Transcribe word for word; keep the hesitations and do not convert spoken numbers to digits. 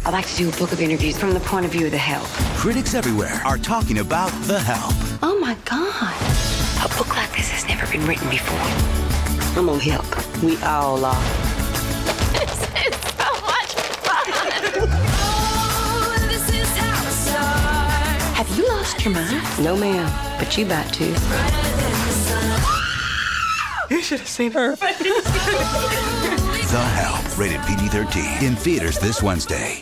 I'd like to do a book of interviews from the point of view of the help. Critics everywhere are talking about The Help. Oh my God. A book like this has never been written before. I'm on help. We all are. This is so much fun. Oh, this is how it starts. Have you lost your mind? No, ma'am. But you about to. You should have seen her face. The Help, rated P G thirteen. In theaters this Wednesday.